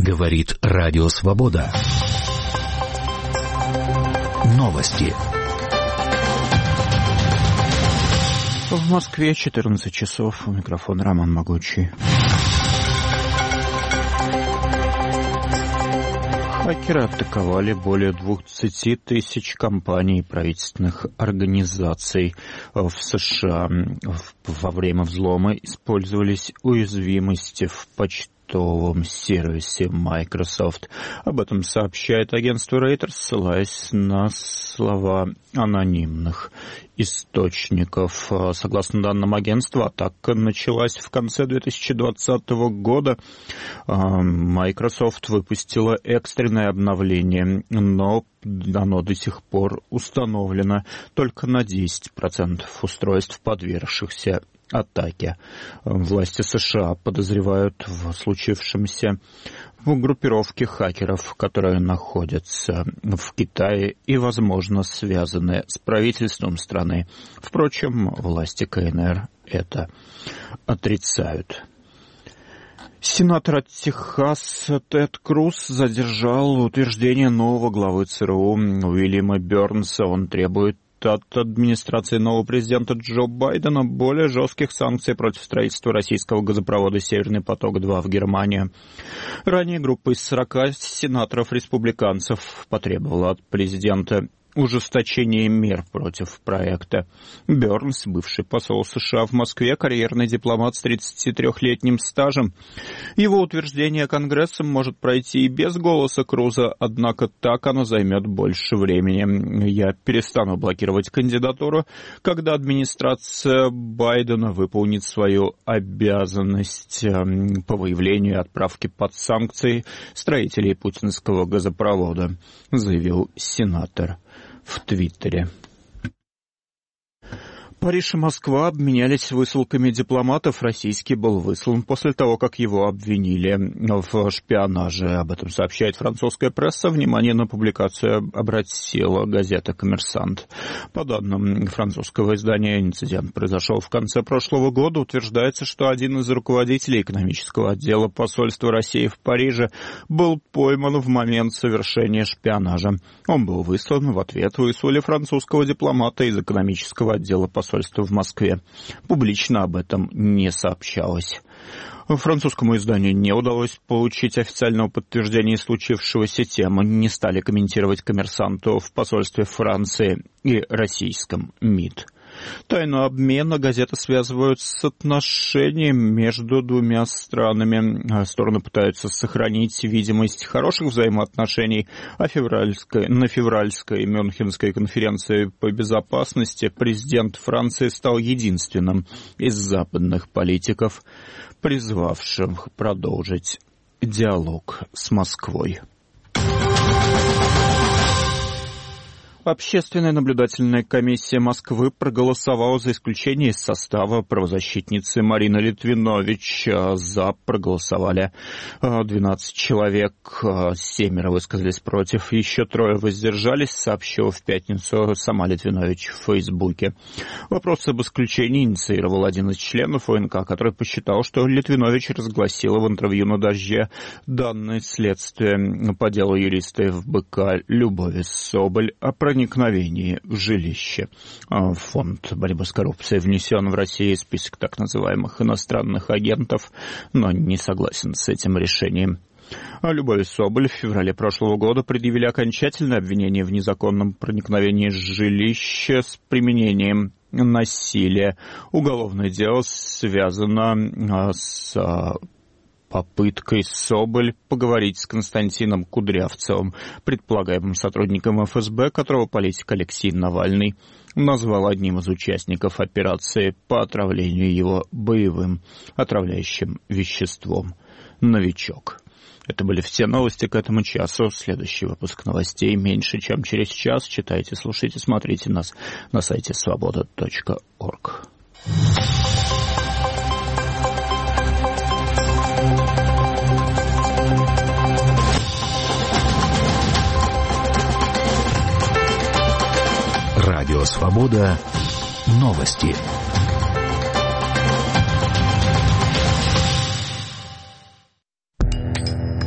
Говорит Радио Свобода. Новости. В Москве 14 часов. У микрофона Роман Могучий. Хакеры атаковали более 20 тысяч компаний и правительственных организаций в США. Во время взлома использовались уязвимости в почтовом сервисе Microsoft. Об этом сообщает агентство Reuters, ссылаясь на слова анонимных источников. Согласно данным агентства, атака началась в конце 2020 года. Microsoft выпустила экстренное обновление, но оно до сих пор установлено только на 10% устройств, подвергшихся атаке. Власти США подозревают в случившемся в группировке хакеров, которые находятся в Китае и, возможно, связаны с правительством страны. Впрочем, власти КНР это отрицают. Сенатор от Техаса Тед Круз задержал утверждение нового главы ЦРУ Уильяма Бернса. Он требует от администрации нового президента Джо Байдена более жестких санкций против строительства российского газопровода «Северный поток-2» в Германии. Ранее группа из 40 сенаторов-республиканцев потребовала от президента ужесточение мер против проекта. Бернс, бывший посол США в Москве, карьерный дипломат с 33-летним стажем. Его утверждение Конгрессом может пройти и без голоса Круза, однако так оно займет больше времени. Я перестану блокировать кандидатуру, когда администрация Байдена выполнит свою обязанность по выявлению и отправке под санкции строителей путинского газопровода, заявил сенатор в Твиттере. Париж и Москва обменялись высылками дипломатов. Российский был выслан после того, как его обвинили в шпионаже. Об этом сообщает французская пресса. Внимание на публикацию обратила газета «Коммерсант». По данным французского издания, инцидент произошел в конце прошлого года. Утверждается, что один из руководителей экономического отдела посольства России в Париже был пойман в момент совершения шпионажа. Он был выслан. В ответ выслали французского дипломата из экономического отдела посольства в Москве. Публично об этом не сообщалось. Французскому изданию не удалось получить официального подтверждения случившегося. Тему не стали комментировать «Коммерсанту» в посольстве Франции и российском МИД. Тайну обмена газеты связывают с отношением между двумя странами. Стороны пытаются сохранить видимость хороших взаимоотношений, а на февральской Мюнхенской конференции по безопасности президент Франции стал единственным из западных политиков, призвавшим продолжить диалог с Москвой. Общественная наблюдательная комиссия Москвы проголосовала за исключение из состава правозащитницы Марины Литвинович. За проголосовали 12 человек, 7 высказались против, еще 3 воздержались, сообщила в пятницу сама Литвинович в Фейсбуке. Вопрос об исключении инициировал один из членов ОНК, который посчитал, что Литвинович разгласила в интервью на «Дожде» данные следствия по делу юриста ФБК Любови Соболь о проникновении в жилище. Фонд борьбы с коррупцией внесен в Россию список так называемых иностранных агентов, но не согласен с этим решением. Любови Соболь в феврале прошлого года предъявили окончательное обвинение в незаконном проникновении в жилище с применением насилия. Уголовное дело связано с попыткой Соболь поговорить с Константином Кудрявцевым, предполагаемым сотрудником ФСБ, которого политик Алексей Навальный назвал одним из участников операции по отравлению его боевым отравляющим веществом «Новичок». Это были все новости к этому часу. Следующий выпуск новостей меньше, чем через час. Читайте, слушайте, смотрите нас на сайте svoboda.org. Радио «Свобода». Новости.